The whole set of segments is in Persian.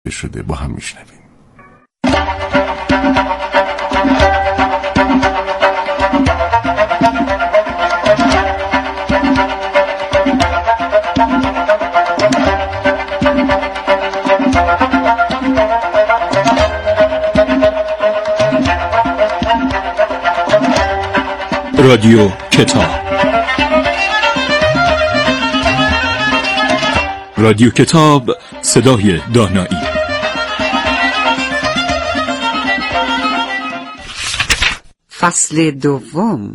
شده با هم میشنویم. رادیو کتاب. رادیو کتاب، صدای دانایی. فصل دوم.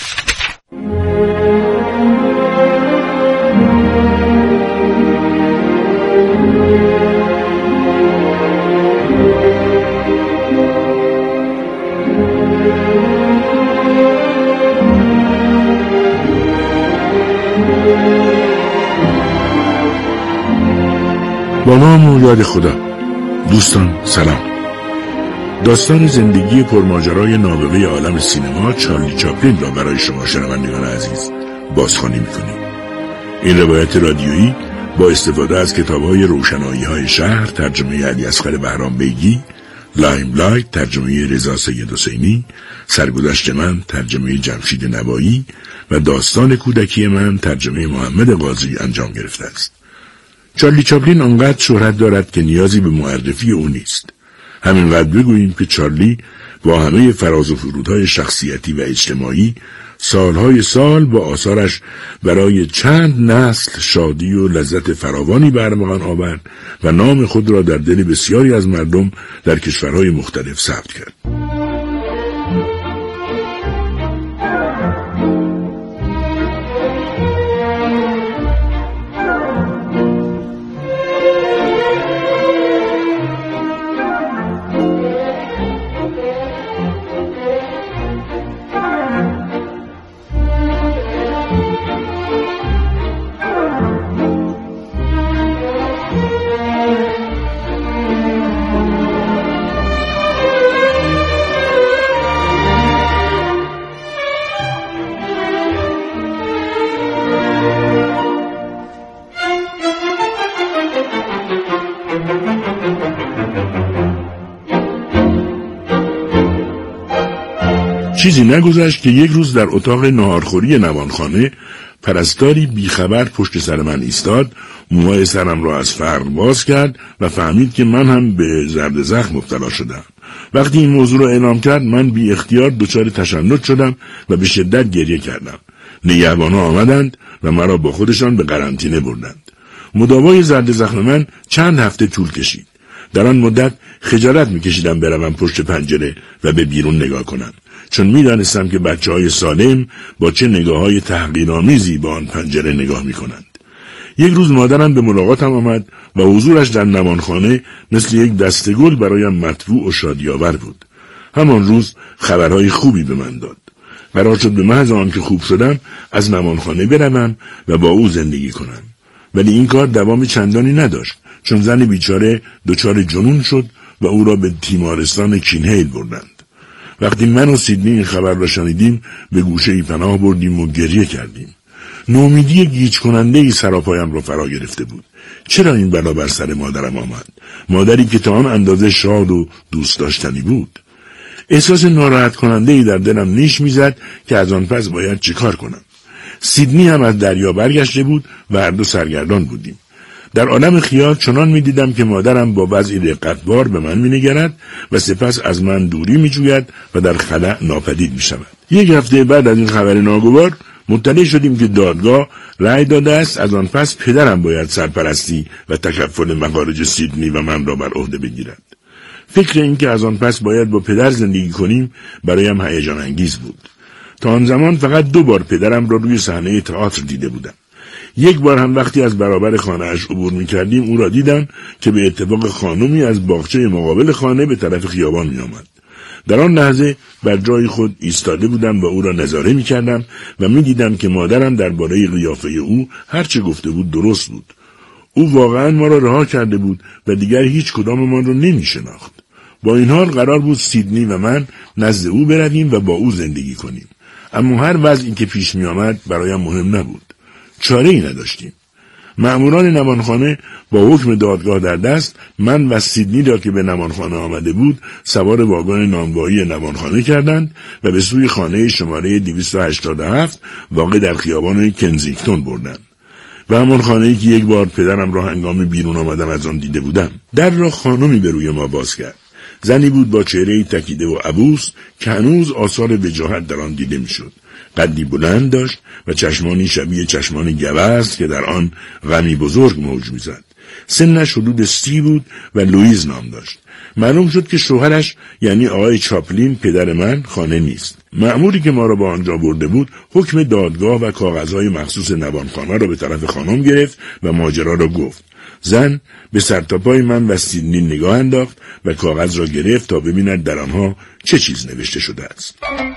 با نام و یاد خدا. دوستان سلام. داستان زندگی پرماجرای نابغه عالم سینما چارلی چاپلین را برای شما شنوندگان عزیز بازخوانی می‌کنیم. این روایت رادیویی با استفاده از کتاب‌های روشنایی‌های شهر ترجمه علیاصغر بهرام بیگی، لایملایت ترجمه رضا سید حسینی، سرگذشت من ترجمه جمشید نوایی و داستان کودکی من ترجمه محمد قاضی انجام گرفته است. چارلی چاپلین آنقدر شهرت دارد که نیازی به معرفی او نیست. همینقدر بگوییم که چارلی با همه فراز و فرودهای شخصیتی و اجتماعی سالهای سال با آثارش برای چند نسل شادی و لذت فراوانی به ارمغان آورد و نام خود را در دل بسیاری از مردم در کشورهای مختلف ثبت کرد. چیزی نگذشت که یک روز در اتاق ناهارخوری نوانخانه پرستاری بیخبر پشت سر من ایستاد، موهای سرم را از فرق باز کرد و فهمید که من هم به زرد زخم مبتلا شدم. وقتی این موضوع را اعلام کرد من بی اختیار دچار تشنج شدم و به شدت گریه کردم. نگهبان‌ها آمدند و مرا با خودشان به قرنطینه بردند. مداوای زرد زخم من چند هفته طول کشید. در آن مدت خجالت می‌کشیدم بروم پشت پنجره و به بیرون نگاه کنم، چون می‌دانستم که بچه‌های سالم با چه نگاه‌های تحقیرآمیزی به آن پنجره نگاه می‌کنند. یک روز مادرم به ملاقاتم آمد و حضورش در نوانخانه مثل یک دسته‌گل برایم مطبوع و شادی‌آور بود. همان روز خبرهای خوبی به من داد. قرار شد به محض آنکه خوب شدم از نوانخانه بروم و با او زندگی کنم. ولی این کار دوام چندانی نداشت، چون زن بیچاره دچار جنون شد و او را به تیمارستان کینهیل بردند. وقتی من و سیدنی این خبر را شنیدیم به گوشه‌ای پناه بردیم و گریه کردیم. نومیدی گیج کننده‌ای سراپایم را فرا گرفته بود. چرا این بلا بر سر مادرم آمد؟ مادری که تا آن اندازه شاد و دوست داشتنی بود. احساس ناراحت کننده‌ای در دلم نیش می‌زد که از آن پس باید چیکار کنم. سیدنی هم از دریا برگشته بود و هر دو سرگردان بودیم. در عالم خیال چنان می‌دیدم که مادرم با وضعی دقتبار به من می‌نگرد و سپس از من دوری می‌جوید و در خلأ ناپدید می‌شود. یک هفته بعد از این خبر ناگوار مطلع شدیم که دادگاه رأی داده است از آن پس پدرم باید سرپرستی و تکفل مخارج سیدنی و من را بر عهده بگیرد. فکر این که از آن پس باید با پدر زندگی کنیم برایم هیجان انگیز بود. تا آن زمان فقط 2 بار پدرم را روی صحنه تئاتر دیده بودم. یک بار هم وقتی از برابر خانه‌اش عبور می‌کردیم او را دیدم که به اتفاق خانمی از باغچه مقابل خانه به طرف خیابان می‌آمد. در آن لحظه بر جای خود ایستاده بودم و او را نظاره می‌کردم و می‌دیدم که مادرم درباره قیافه او هر چه گفته بود درست بود. او واقعاً ما را رها کرده بود و دیگر هیچ کداممان را نمی‌شناخت. با این حال قرار بود سیدنی و من نزد او برویم و با او زندگی کنیم. اما هر وضعی که پیش می‌آمد برایم مهم نبود. چاره‌ای نداشتیم. مأموران نوانخانه با حکم دادگاه در دست من و سیدنی را که به نوانخانه آمده بود سوار واگن نانوایی نوانخانه کردند و به سوی خانه شماره 287 واقع در خیابان کنزینگتون بردند. و همان خانه‌ای که یک بار پدرم را هنگام بیرون آمدن از آن دیده بودم. در را خانمی به روی ما باز کرد. زنی بود با چهره‌ای تکیده و عبوس که هنوز آثار وجاهت در آن دیده می‌شد. قدی بلند داشت و چشمانی شبیه چشمان گوزن که در آن غمی بزرگ موج می‌زد. سنش حدود 30 بود و لوئیز نام داشت. معلوم شد که شوهرش یعنی آقای چاپلین پدر من خانه نیست. مأموری که ما را با آنجا برده بود حکم دادگاه و کاغذهای مخصوص نوانخانه را به طرف خانم گرفت و ماجرا را گفت. زن به سرتاپای من و سیدنی نگاه انداخت و کاغذ را گرفت تا ببیند در آنها چه چیز نوشته شده است.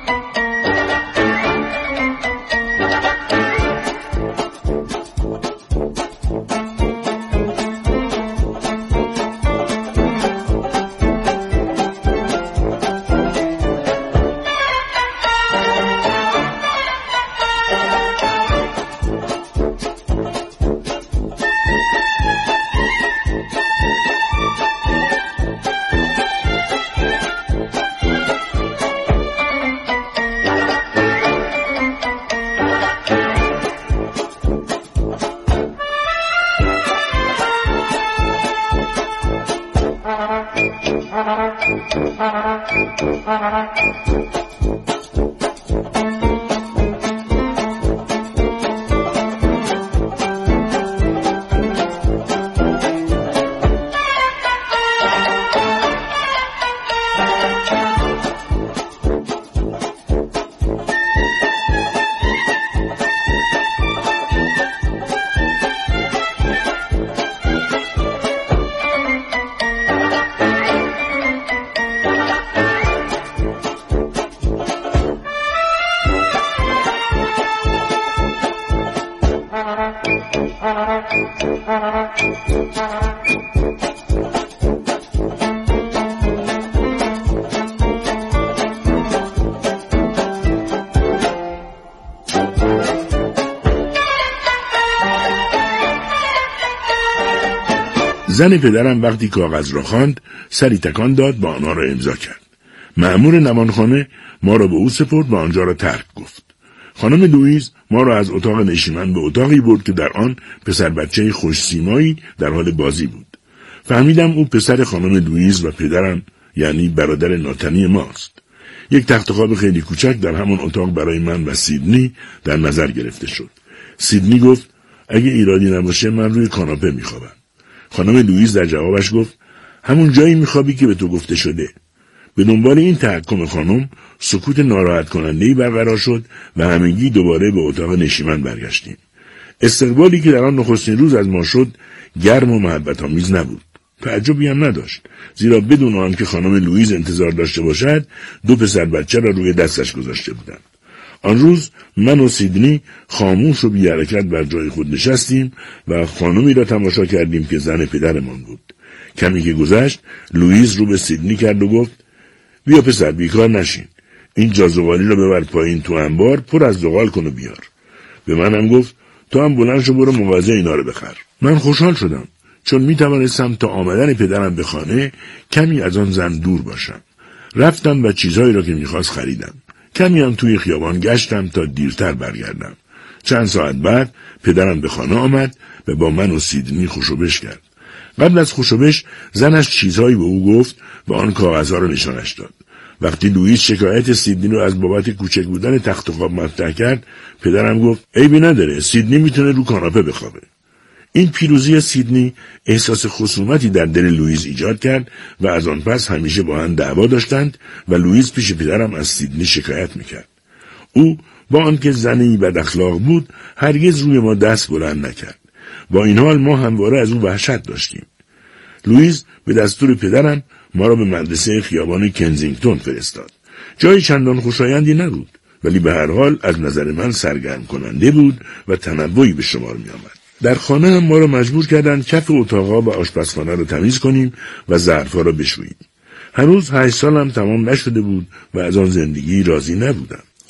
زن پدرم وقتی کاغذ را خواند سری تکان داد و آنها را امضا کرد. مأمور نوانخانه ما را به او سپرد و آنجا را ترک گفت. خانم لوئیز ما را از اتاق نشیمن به اتاقی برد که در آن پسر بچه خوش سیمایی در حال بازی بود. فهمیدم او پسر خانم لوئیز و پدرم یعنی برادر ناتنی ماست. یک تخت خواب خیلی کوچک در همان اتاق برای من و سیدنی در نظر گرفته شد. سیدنی گفت اگه ایرادی نباشه من روی کاناپه میخوابم. خانم لوئیز در جوابش گفت همون جایی میخوابی که به تو گفته شده. به دنبال این تحکم خانم سکوت ناراحت کننده‌ای برقرار شد و همگی دوباره به اتاق نشیمن برگشتیم. استقبالی که در آن نخستین روز از ما شد گرم و محبت‌آمیز نبود. تعجبی هم نداشت، زیرا بدون آنکه خانم لوئیز انتظار داشته باشد 2 پسر بچه را روی دستش گذاشته بودند. آن روز من و سیدنی خاموش و بی حرکت بر جای خود نشستیم و خانمی را تماشا کردیم که زن پدرمان بود. کمی که گذشت لوئیز رو به سیدنی کرد و گفت بیا پسر بیکار نشین، این جازغالی را ببر پایین تو انبار پر از زغال کن و بیار. به منم گفت تو هم بلند شو برو مغازه اینا رو بخر. من خوشحال شدم چون می توانستم تا آمدن پدرم به خانه کمی از آن زن دور باشم. رفتم و چیزهایی را که می‌خواست خریدم. کمی هم توی خیابان گشتم تا دیرتر برگردم. چند ساعت بعد پدرم به خانه آمد و با من و سیدنی خوشوبش کرد. قبل از خوشوبش زنش چیزهایی به او گفت و آن کاغذها را نشانش داد. وقتی لوئیز شکایت سیدنی رو از بابت کوچک بودن تخت خواب مطرح کرد، پدرم گفت عیبی نداره، سیدنی میتونه رو کاناپه بخوابه. این پیروزی سیدنی احساس خصومتی در دل لوئیز ایجاد کرد و از آن پس همیشه با هم دعوا داشتند و لوئیز پیش پدرم از سیدنی شکایت میکرد. او با آنکه زنی بد اخلاق بود هرگز روی ما دست بلند نکرد. با این حال ما همواره از او وحشت داشتیم. لوئیز به دستور پدرم ما را به مدرسه خیابان کنزینگتون فرستاد. جای چندان خوشایندی نبود، ولی به هر حال از نظر من سرگرم کننده بود و تنوعی به شمار می آمد. در خانه هم ما را مجبور کردند کف اتاقا و آشپزخانه را تمیز کنیم و ظرفها را بشوییم. هنوز 8 سالم تمام نشده بود و از آن زندگی راضی نبودم.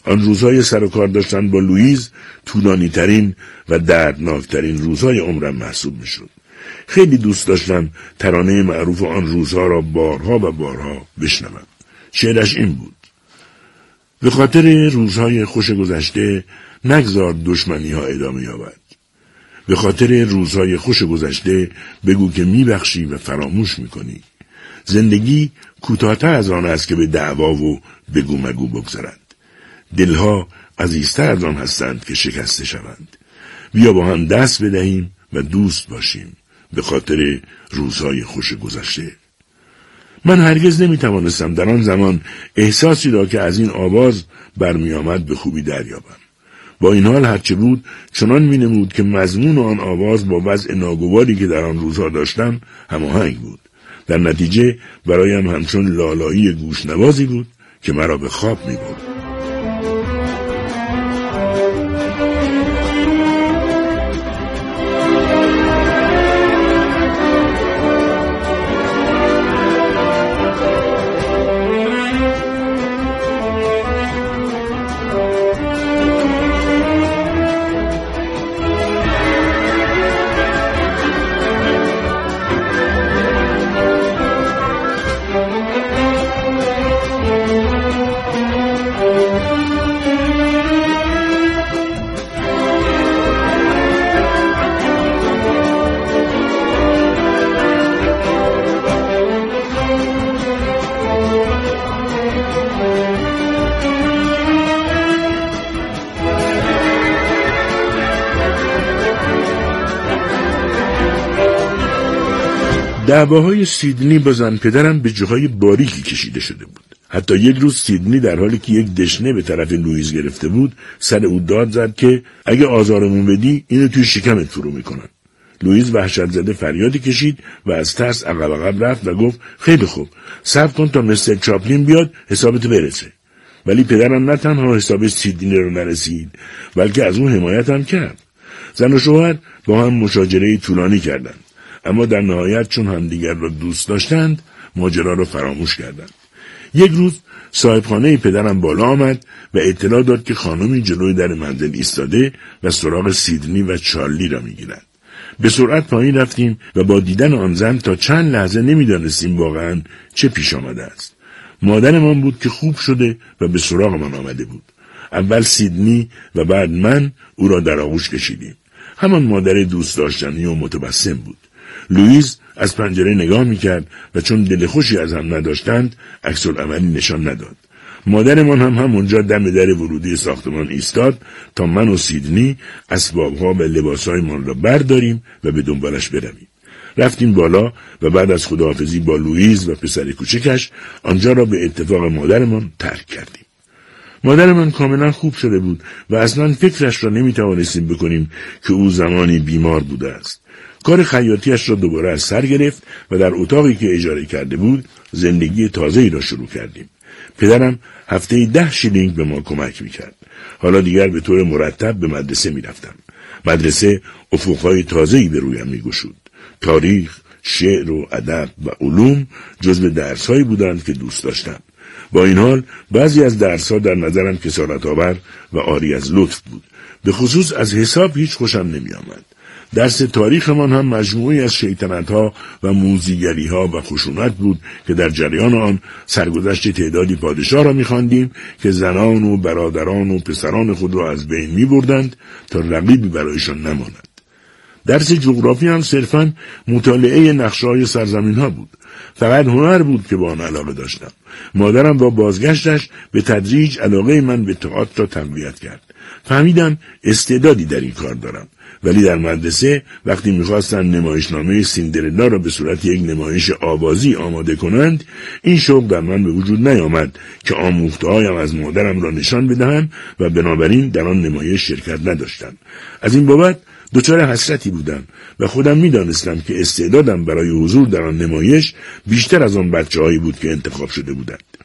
آن روزهای سر و کار داشتن با لوئیز طولانی ترین و دردناکترین روزهای عمرم محسوب می شد. خیلی دوست داشتم ترانه معروف آن روزها را بارها و بارها بشنوم. شعرش این بود: به خاطر روزهای خوش گذشته نگذار دشمنی ها ادامه یابد. به خاطر روزهای خوش گذشته بگو که میبخشی و فراموش میکنی. زندگی کوتاه‌تر از آن است که به دعوا و بگو مگو بگذرد. دلها عزیزتر از آن هستند که شکسته شوند. بیا با هم دست بدهیم و دوست باشیم به خاطر روزهای خوش گذشته. من هرگز نمیتوانستم در آن زمان احساسی را که از این آواز برمی آمد به خوبی دریابم. با این حال هرچه بود چنان می نمود که مضمون آن آواز با وضع ناگواری که در آن روزها داشتم هماهنگ بود. در نتیجه برایم همچون لالایی گوشنوازی بود که مرا به خواب می برد. دعواهای سیدنی با زن پدرم به جاهای باریکی کشیده شده بود. حتی یک روز سیدنی در حالی که یک دشنه به طرف لوئیز گرفته بود سر او داد زد که اگه آزارمون بدی اینو توی شکمت فرو میکنن. لوئیز وحشت زده فریادی کشید و از ترس عقب رفت و گفت خیلی خوب، صبر کن تا مستر چاپلین بیاد حسابت برسه. ولی پدرم نه تنها حساب سیدنی رو نرسید بلکه از اون حمایت هم کرد. زن و شوهر با هم مشاجره طولانی کردند، اما در نهایت چون همدیگر را دوست داشتند ماجرا را فراموش کردند. یک روز صاحبخانه پدرم بالا آمد و اطلاع داد که خانمی جلوی در منزل ایستاده و سراغ سیدنی و چارلی را میگیرد. به سرعت پایین رفتیم و با دیدن آن زن تا چند لحظه نمیدانستیم واقعا چه پیش آمده است. مادرمان بود که خوب شده و به سراغ من آمده بود. اول سیدنی و بعد من او را در آغوش کشیدیم. همان مادر دوست داشتنی و متبسم بود. لوئیز از پنجره نگاه میکرد و چون دل خوشی از هم نداشتند عکس‌العملی نشان نداد. مادرمان هم همونجا دم در ورودی ساختمان ایستاد تا من و سیدنی اسبابها و لباسهایمان را برداریم و به دنبالش برویم. رفتیم بالا و بعد از خداحافظی با لوئیز و پسر کوچکش آنجا را به اتفاق مادرمان ترک کردیم. مادرمان کاملا خوب شده بود و اصلا فکرش را نمیتوانستیم بکنیم که او زمانی بیمار بوده است. کار خیاطیش را دوباره از سر گرفت و در اتاقی که اجاره کرده بود زندگی تازه‌ای را شروع کردیم. پدرم هفته‌ای 10 شیلینگ به ما کمک میکرد. حالا دیگر به طور مرتب به مدرسه میرفتم. مدرسه افقهای تازه‌ای به رویم میگشود. تاریخ، شعر و ادب و علوم جزو درس‌هایی بودند که دوست داشتم. با این حال بعضی از درس‌ها در نظرم کسالت‌آور و عاری از لطف بود. به خصوص از حساب هیچ خوشم نمی‌آمد. درس تاریخمان هم مجموعی از شیطنت‌ها و موذیگری‌ها و خشونت بود که در جریان آن سرگذشت تعدادی پادشاه را می‌خواندیم که زنان و برادران و پسران خود را از بین می‌بردند تا رقیبی برایشان نماند. درس جغرافی هم صرفاً مطالعه نقشه‌های سرزمین‌ها بود. فقط هنر بود که با آن علاقه داشتم. مادرم با بازگشتش به تدریج علاقه من به تئاتر را تقویت کرد. فهمیدم استعدادی در این کار دارم. ولی در مدرسه وقتی می‌خواستند نمایشنامه سیندرلا را به صورت یک نمایش آوازی آماده کنند، این شوق در من به وجود نیامد که آموخته‌هایم از مادرم را نشان بدهم و بنابراین در آن نمایش شرکت نداشتم. از این بابت دچار حسرتی بودم و خودم می‌دانستم که استعدادم برای حضور در آن نمایش بیشتر از آن بچه‌هایی بود که انتخاب شده بودند.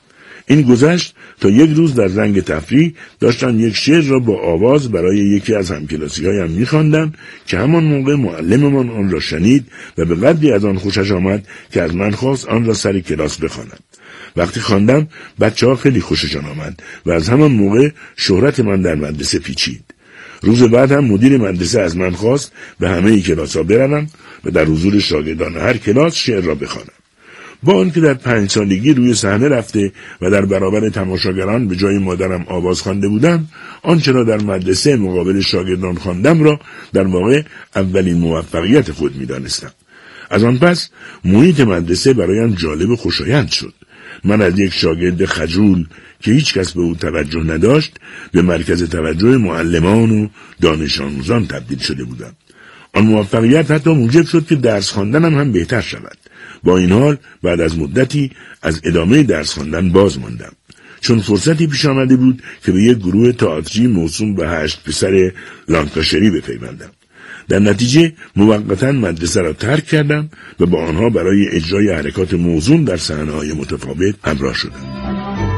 این گذشت تا یک روز در زنگ تفریح داشتن یک شعر را با آواز برای یکی از همکلاسی‌هایم می‌خواندند که همان موقع معلممان آن را شنید و به قدری از آن خوشش آمد که از من خواست آن را سر کلاس بخوانم. وقتی خواندم بچه‌ها خیلی خوششان آمد و از همان موقع شهرت من در مدرسه پیچید. روز بعد هم مدیر مدرسه از من خواست به همه کلاس‌ها بروم و در حضور شاگردان هر کلاس شعر را بخوانم. با آنکه در 5 سالگی روی صحنه رفته و در برابر تماشاگران به جای مادرم آواز خوانده بودم، آنچه را در مدرسه مقابل شاگردان خواندم را در واقع اولین موفقیت خود می‌دانستم. از آن پس محیط مدرسه برایم جالب و خوشایند شد. من از یک شاگرد خجول که هیچ کس به او توجه نداشت به مرکز توجه معلمان و دانش آموزان تبدیل شده بودم. آن موفقیت حتی موجب شد که درس خواندنم هم بهتر شود. با این حال بعد از مدتی از ادامه درس خواندن باز ماندم، چون فرصتی پیش آمده بود که به یک گروه تئاتری موسوم به 8 پسر لانکاشری بپیوندم. در نتیجه موقتا مدرسه را ترک کردم و با آنها برای اجرای حرکات موزون در صحنه‌های متفاوت همراه شدم.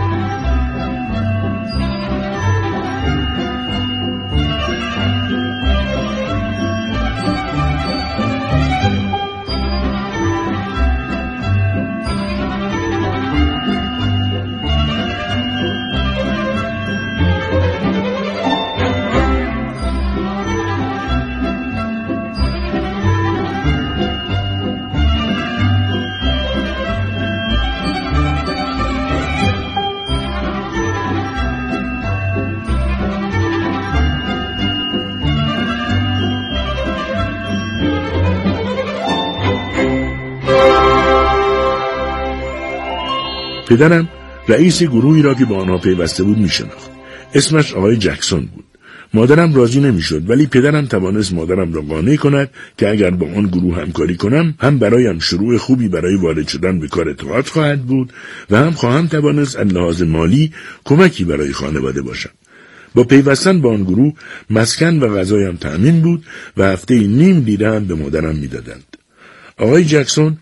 پدرم رئیس گروهی را که با آنها پیوسته بود میشناخت. اسمش آقای جکسون بود. مادرم راضی نمیشد، ولی پدرم توانست مادرم را قانع کند که اگر با آن گروه همکاری کنم هم برایم شروع خوبی برای وارد شدن به کار تئاتر خواهد بود و هم خواهم توانست از لحاظ مالی کمکی برای خانواده باشم. با پیوستن با آن گروه مسکن و غذایم تأمین بود و هفته نیم لیره هم به مادرم میدادند. آقای جکسون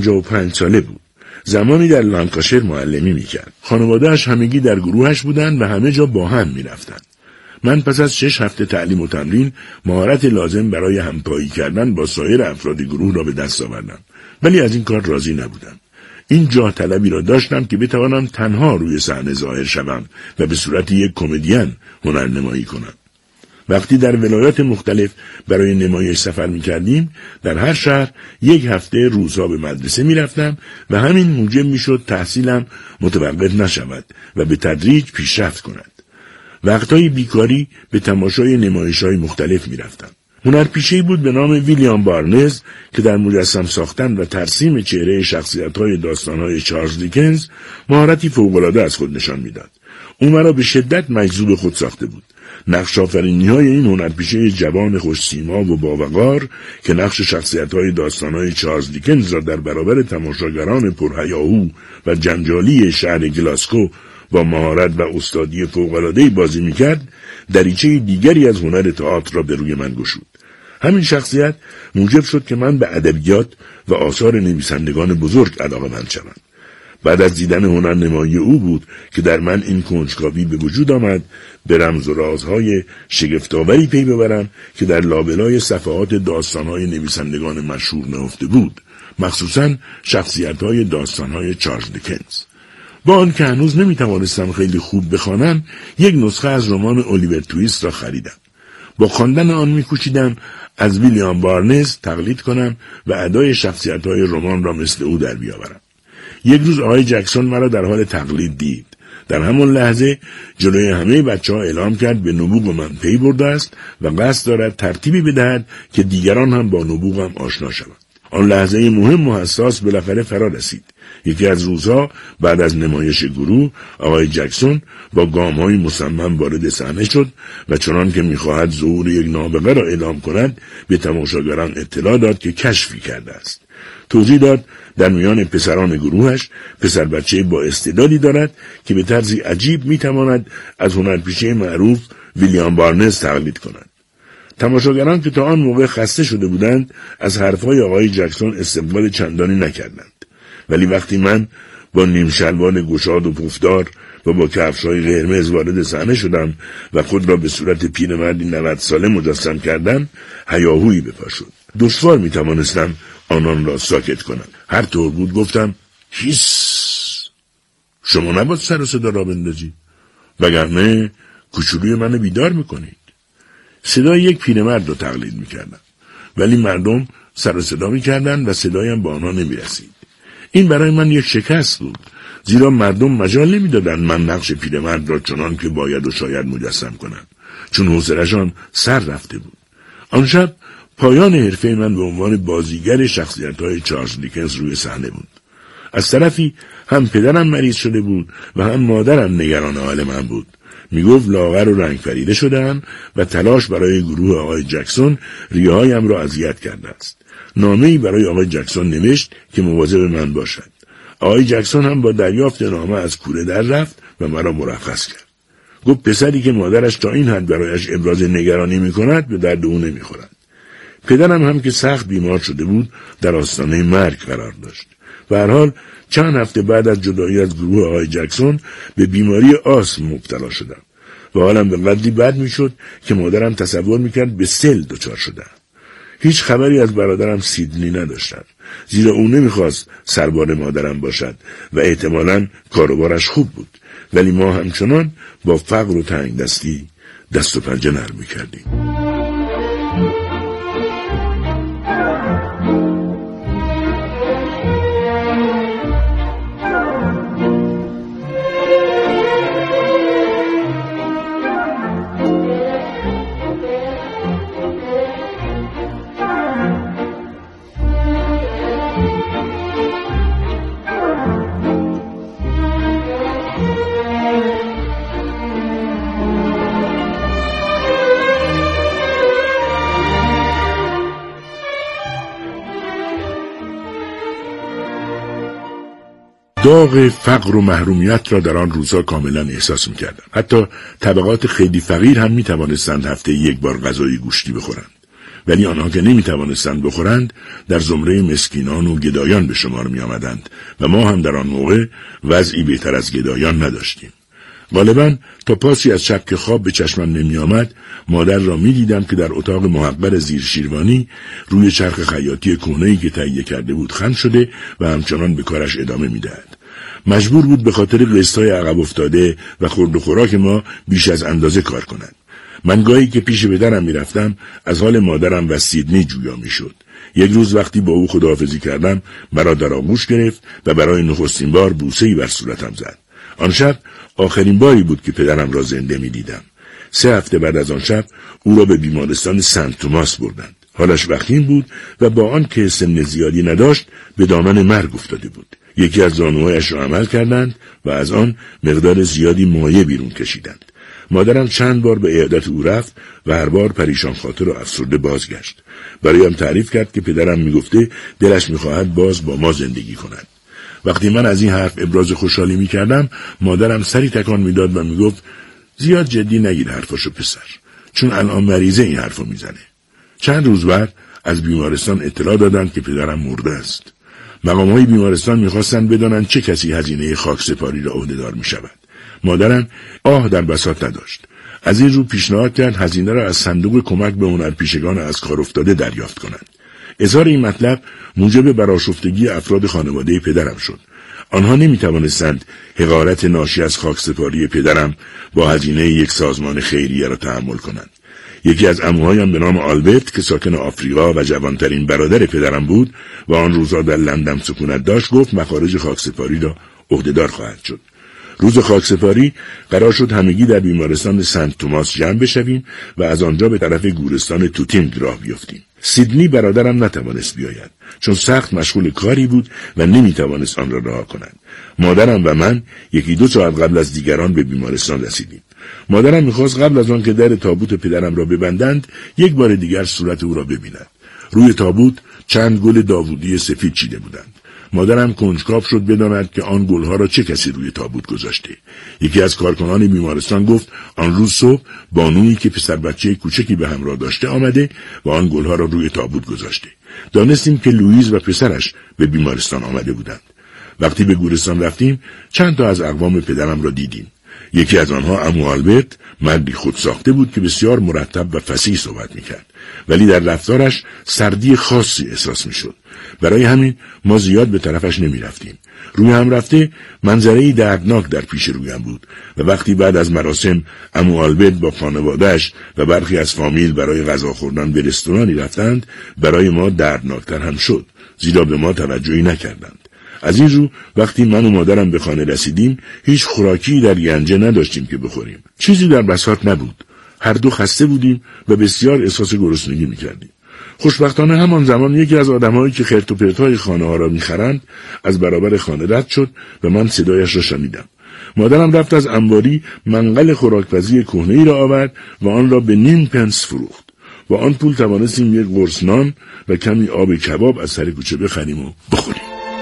55 ساله بود. زمانی در لانکاشر معلمی میکرد. خانواده‌اش همگی در گروهش بودند و همه جا با هم میرفتند. من پس از 6 هفته تعلیم و تمرین مهارت لازم برای همپایی کردن با سایر افراد گروه را به دست آوردم، ولی از این کار راضی نبودم. این جاه طلبی را داشتم که بتوانم تنها روی صحنه ظاهر شوم و به صورت یک کمدین هنرنمایی کنم. وقتی در ولایات مختلف برای نمایش سفر می‌کردیم، در هر شهر 1 هفته روزها به مدرسه می‌رفتم و همین موجب می‌شد تحصیلم متوقف نشود و به تدریج پیشرفت کند. وقتهای بیکاری به تماشای نمایش‌های مختلف می‌رفتم. هنرپیشه‌ای بود به نام ویلیام بارنز که در مجسم ساختن و ترسیم چهره شخصیت‌های داستان‌های چارلز دیکنز مهارتی فوق‌العاده از خود نشان می‌داد. او مرا به شدت مجذوب خود ساخته بود. نقش آفرینی‌های این هنرپیشه جوان خوش‌سیما و باوقار که نقش شخصیت‌های داستان‌های چارلز دیکنز را در برابر تماشاگران پرهیاهو و جنجالی شهر گلاسکو با مهارت و استادی فوق‌العاده‌ای بازی می‌کرد، دریچه دیگری از هنر تئاتر را به روی من گشود. همین شخصیت موجب شد که من به ادبیات و آثار نویسندگان بزرگ علاقه‌مند شوم. بعد از دیدن هنرنمایی او بود که در من این کنجکاوی به وجود آمد به رمز و رازهای شگفت‌آوری پی ببرم که در لابلای صفحات داستان‌های نویسندگان مشهور نهفته بود، مخصوصاً شخصیت‌های داستان‌های چارلز دیکنز. با آن که هنوز نمی‌توانستم خیلی خوب بخوانم، یک نسخه از رمان الیور تویست را خریدم. با خواندن آن می‌کوشیدم از ویلیام بارنز تقلید کنم و ادای شخصیت‌های رمان را مثل او در بیاورم. یک روز آقای جکسون مرا در حال تقلید دید. در همان لحظه جلوی همه بچه‌ها اعلام کرد به نبوغ من پی برده است و قصد دارد ترتیبی بدهد که دیگران هم با نبوغم آشنا شوند. آن لحظه مهم و حساس بالاخره فرا رسید. یکی از روزها بعد از نمایش گروه آقای جکسون با گام‌های مصمم وارد صحنه شد و چنان که می‌خواهد ظهور یک نابغه را اعلام کند به تماشاگران اطلاع داد که کشفی کرده است. توضیح داد در میان پسران گروهش پسر بچه با استعدادی دارد که به طرزی عجیب میتواند از هنرپیشه معروف ویلیام بارنز تقلید کند. تماشاگران که تا آن موقع خسته شده بودند از حرفهای آقای جکسون استقبال چندانی نکردند. ولی وقتی من با نیم شلوار گشاد و پفدار و با کفش‌های قرمز وارد صحنه شدم و خود را به صورت پیرمردی 90 ساله مجسم کردم، هیاهویی به پا شد. دشوار می‌توانستم آنان را ساکت کنم. هر طور بود گفتم هیس، شما نباید سر و صدا را بندازید، وگرنه کوچولوی منو بیدار میکنید. صدای یک پیرمرد را تقلید میکردم، ولی مردم سر و صدا میکردن و صدایم به آنها نمیرسید. این برای من یک شکست بود، زیرا مردم مجال نمیدادند من نقش پیرمرد را چنان که باید و شاید مجسم کنم، چون حوصله‌شان سر رفته بود. آن شب پایان حرفه من به عنوان بازیگر شخصیت‌های چارلز دیکنز روی صحنه بود. از طرفی هم پدرم مریض شده بود و هم مادرم نگران حال من بود. میگفت لاغر و رنگ پریده شده‌ام و تلاش برای گروه آقای جکسون ریه‌هایم را اذیت کرده است. نامه‌ای برای آقای جکسون نوشت که مواظب من باشد. آقای جکسون هم با دریافت نامه از کوره در رفت و مرا مرخص کرد. گفت پسری که مادرش تا این حد برایش ابراز نگرانی می‌کند به درد او نمی‌خورد. پدرم هم که سخت بیمار شده بود در آستانه مرگ قرار داشت. به هر حال چند هفته بعد از جدایی از گروه آقای جکسون به بیماری آسم مبتلا شدم و حالم به قدری بد میشد که مادرم تصور میکرد به سل دچار شدم. هیچ خبری از برادرم سیدنی نداشتم، زیرا او نمیخواست سربار مادرم باشد و احتمالاً کاروبارش خوب بود، ولی ما همچنان با فقر و تنگ دستی دست و پنجه نرم میکردیم. داغ فقر و محرومیت را در آن روزها کاملا احساس می‌کردم. حتی طبقات خیلی فقیر هم می‌توانستند هفته یک بار غذای گوشتی بخورند، ولی آنها که نمی‌توانستند بخورند در زمره مسکینان و گدایان به شمار می‌آمدند و ما هم در آن موقع وضعی بهتر از گدایان نداشتیم. غالباً تا پاسی از شب که خواب به چشمم نمی‌آمد، مادر را می‌دیدم که در اتاق محقر زیر شیروانی روی چرخ خیاطی کهنه‌ای که تهیه کرده بود خم شده و همچنان به کارش ادامه می‌دهد. مجبور بود به خاطر قسط‌های عقب افتاده و خورد و خوراک ما بیش از اندازه کار کند. من گاهی که پیش پدرم می‌رفتم از حال مادرم و سیدنی جویا می‌شد. یک روز وقتی با او خداحافظی کردم، مرا در آغوش گرفت و برای نخستین بار بوسه‌ای بر صورتم زد. آن شب آخرین باری بود که پدرم را زنده می‌دیدم. 3 هفته بعد از آن شب او را به بیمارستان سنت توماس بردند. حالش وخیم بود و با آن که سن زیادی نداشت به دامن مرگ افتاده بود. یکی از زانوهایش را عمل کردند و از آن مقدار زیادی مایع بیرون کشیدند. مادرم چند بار به عیادت او رفت و هر بار پریشان خاطر و افسرده بازگشت. برایم تعریف کرد که پدرم میگفته دلش میخواهد باز با ما زندگی کند. وقتی من از این حرف ابراز خوشحالی میکردم، مادرم سری تکان میداد و میگفت زیاد جدی نگیر حرفاشو پسر، چون الان مریضه این حرفو میزنه. چند روز بعد از بیمارستان اطلاع دادند که پدرم مرده است. مقام‌های بیمارستان می‌خواستند بدانند چه کسی هزینه خاکسپاری را عهده‌دار می‌شود. مادرم آه در بساط نداشت. از این رو پیشنهاد کرد هزینه را از صندوق کمک به هنرپیشگان از کار افتاده دریافت کنند. اظهار این مطلب موجب برآشفتگی افراد خانواده پدرم شد. آنها نمی‌توانستند حقارت ناشی از خاکسپاری پدرم با هزینه یک سازمان خیریه را تحمل کنند. یکی از عموهایم به نام آلبرت که ساکن آفریقا و جوانترین برادر پدرم بود و آن روزها در لندن سکونت داشت، گفت مخارج خاکسپاری را عهده‌دار خواهد شد. روز خاکسپاری قرار شد همگی در بیمارستان سنت توماس جمع بشویم و از آنجا به طرف گورستان توتینگ راه بیفتیم. سیدنی برادرم نتوانست بیاید چون سخت مشغول کاری بود و نمیتوانست آن را رها کند. مادرم و من 1-2 ساعت قبل از دیگران به بیمارستان رسیدیم. مادرم میخواست قبل از آن که در تابوت پدرم را ببندند یک بار دیگر صورت او را ببیند. روی تابوت چند گل داوودی سفید چیده بودند. مادرم کنجکاو شد بداند که آن گلها را چه کسی روی تابوت گذاشته. یکی از کارکنان بیمارستان گفت آن روز صبح بانویی که پسر بچه کوچکی به همراه داشته آمده و آن گلها را روی تابوت گذاشته. دانستیم که لوئیز و پسرش به بیمارستان آمده بودند. وقتی به گورستان رفتیم چند تا از اقوام پدرم را دیدیم. یکی از آنها عمو آلبرت، مردی خود ساخته بود که بسیار مرتب و فصیح صحبت میکرد، ولی در رفتارش سردی خاصی احساس میشد. برای همین ما زیاد به طرفش نمیرفتیم. روی هم رفته منظره‌ای دردناک در پیش رویم بود و وقتی بعد از مراسم عمو آلبرت با خانواده‌اش و برخی از فامیل برای غذا خوردن به رستورانی رفتند، برای ما دردناکتر هم شد، زیرا به ما توجهی نکردند. از این رو وقتی من و مادرم به خانه رسیدیم هیچ خوراکی در گنجه نداشتیم که بخوریم. چیزی در بساط نبود. هر دو خسته بودیم و بسیار احساس گرسنگی می‌کردیم. خوشبختانه همان زمان یکی از آدمایی که خرت و پرتای خانه ها را می‌خرند از برابر خانه رد شد و من صدایش را شنیدم. مادرم رفت از انباری منقل خوراکپزی کهنه‌ای را آورد و آن را به 9 پنس فروخت. با آن پول توانستیم یک قرص نان و کمی آب کباب از سر کوچه بخریم و بخوریم.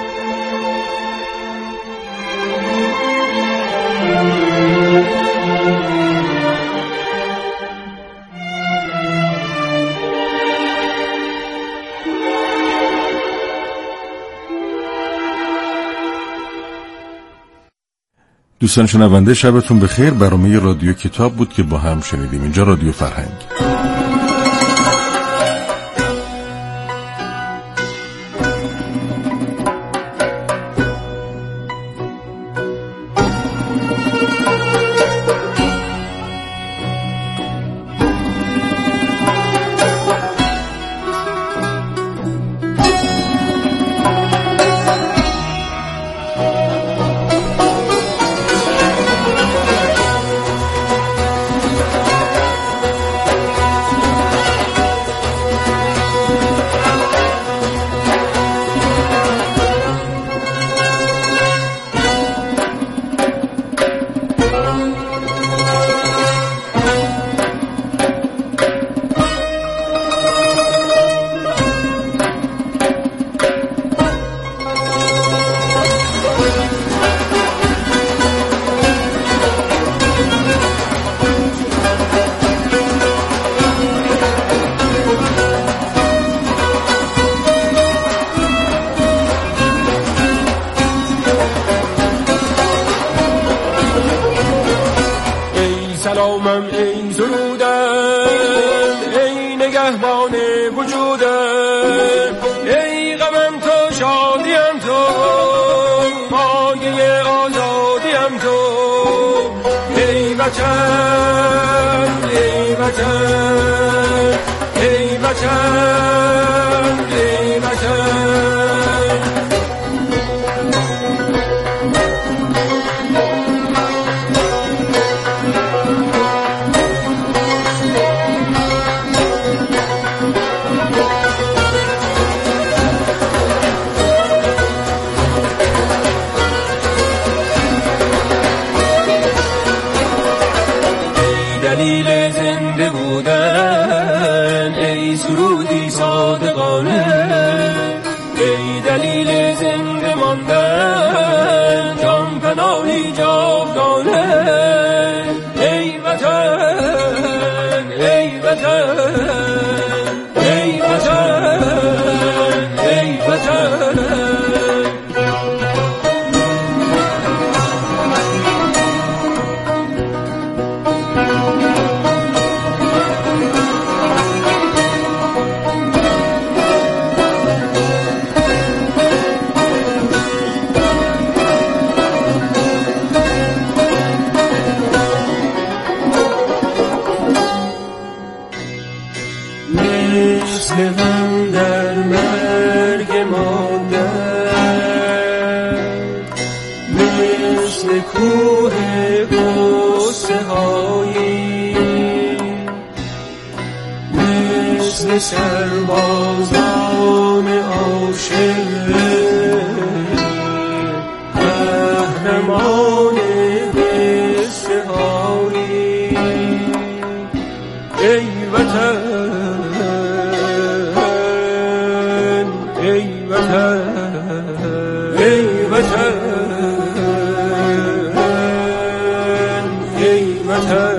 دوستان شنونده، شبتون بخیر. برنامه رادیو کتاب بود که با هم شنیدیم. اینجا رادیو فرهنگ. سلامم ای زرودم، ای نگهبان وجودم، ای غمم تو شادیم تو، مایه آزادیم تو، ای وطن ای وطن ای وطن ای وطن. دلیل زنده بودن ای سرودی صادقانه، ای دلیل زنده ماندن جان پناهی جاودانه، ای وطن ای وطن ای وطن ای وطن. مثل هم در مرگ ماندن، مثل کوه قصه هایی، مثل سربازان عاشق قهرمان قصه هایی. ای وطن ای وطن ای وطن ای وطن.